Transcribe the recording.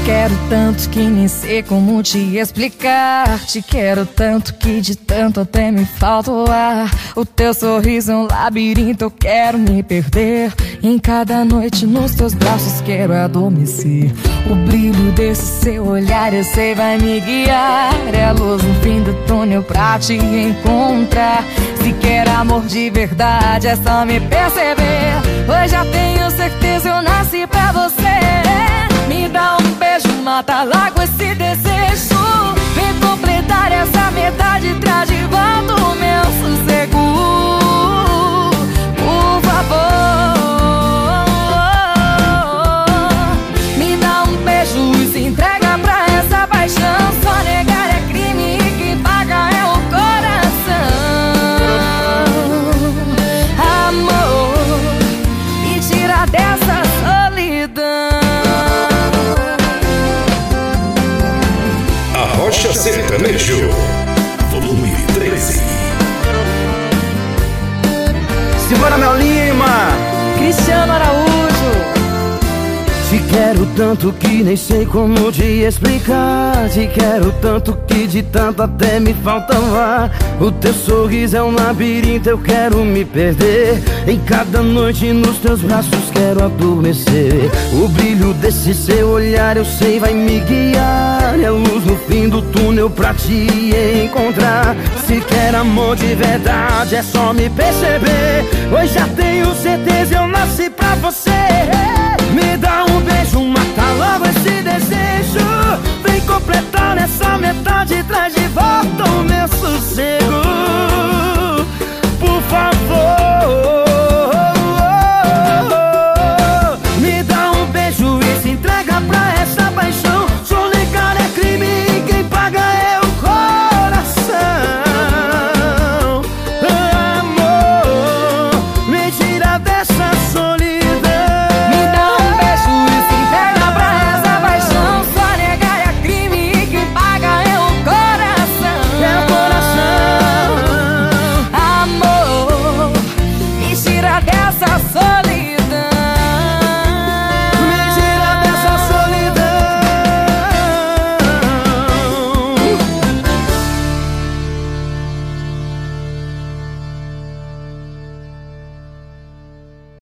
quero tanto que nem sei como te explicar. Te quero tanto que de tanto até me falta o ar. O teu sorriso é um labirinto, eu quero me perder. Em cada noite nos teus braços quero adormecer. O brilho desse seu olhar eu sei vai me guiar. É a luz no fim do túnel pra te encontrar. Se quer amor de verdade é só me perceber. Hoje já tenho certeza eu nasci pra você. Me dá um beijo, mata logo esse desejo. Vem completar essa metade, traz de volta o meu sossego, por favor. Me dá um beijo e se entrega pra essa paixão. Só negar é crime e quem paga é o coração. Amor, me tira dessa solidão. Arrocha Sertanejo, volume 13. Silvana Mel Lima, Cristiano Araújo. te quero tanto que nem sei como te explicar. Te quero tanto que de tanto até me falta o ar. O teu sorriso é um labirinto, eu quero me perder. Em cada noite nos teus braços quero adormecer. O brilho desse seu olhar eu sei vai me guiar. É a luz no fim do túnel pra te encontrar. Se quer amor de verdade é só me perceber. Hoje já tenho certeza eu nasci pra você. Me dá um beijo,